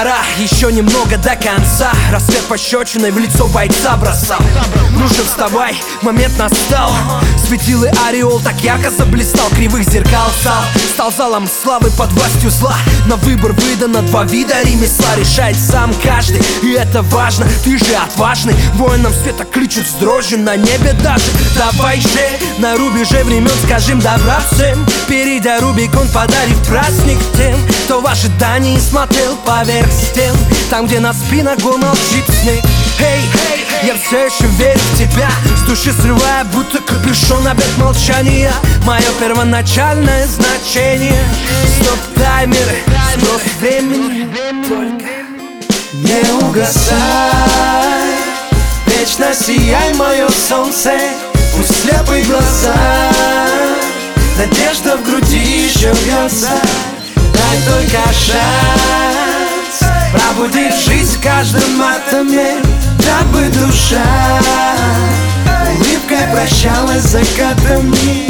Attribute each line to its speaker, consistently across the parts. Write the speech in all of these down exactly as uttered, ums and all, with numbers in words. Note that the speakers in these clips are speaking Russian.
Speaker 1: пора, еще немного до конца. Рассвет пощечиной в лицо бойца бросал. Ну же вставай, момент настал. Светилы ореол так ярко заблистал. Кривых зеркал зал стал залом славы под властью зла. На выбор выдано два вида ремесла. Решает сам каждый, и это важно. Ты же отважный, воинам света кличут с дрожью на небе даже. Давай же, на рубеже времен скажем добра всем. Перейдя Рубикон, подарив праздник тем, кто в ожидании смотрел поверх стен, там, где на спинах гор молчит снег. Эй, hey, я все еще верю в тебя, с души срывая, будто капюшон обет молчания. Мое первоначальное значение. Стоп-таймеры, сброс времени. Только не угасай, вечно сияй, мое солнце. Пусть слепые глаза, надежда в груди еще бьется. Дай только шанс пробудить жизнь в каждом атоме, дабы душа улыбкой прощалась с закатами.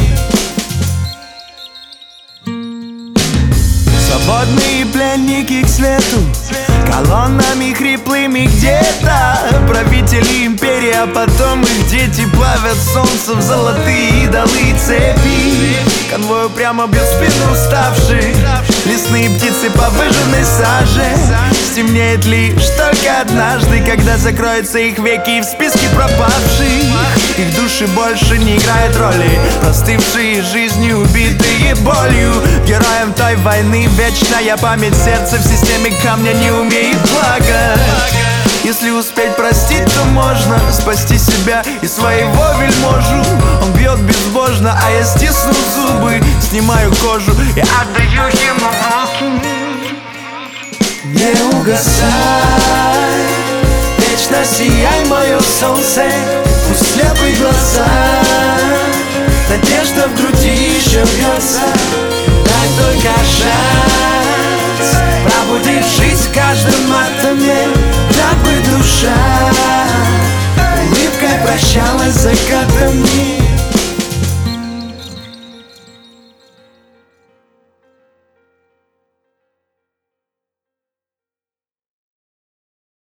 Speaker 2: Свободные пленники к свету, колоннами хриплыми где-то правители империи, а потом их дети плавят солнце в золотые идолы цепи. Конвой прямо бьет спину уставших, лесные птицы по выжженной саже. Стемнеет лишь только однажды, когда закроются их веки в списке пропавших. Их души больше не играют роли, простывшие жизнью, убитые болью. Героям той войны вечная память, сердце в системе камня не умеет плакать. Если успеть простить, то можно спасти себя и своего вельможу. Он бьет безбожно, а я стисну зубы, снимаю кожу и отдаю ему руки.
Speaker 1: Не угасай, вечно сияй, мое солнце. Пусть слепые глаза, надежда в груди еще бьется. Дай только шанс пробудить жизнь в каждом атоме, дабы душа улыбкой прощалась с закатами.